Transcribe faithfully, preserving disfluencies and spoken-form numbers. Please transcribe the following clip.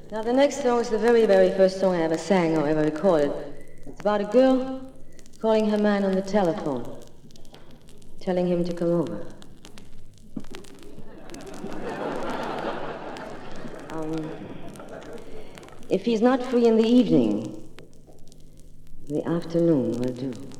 Now, the next song is the very, very first song I ever sang or ever recorded. It's about a girl calling her man on the telephone, telling him to come over. Um, if he's not free in the evening, the afternoon will do.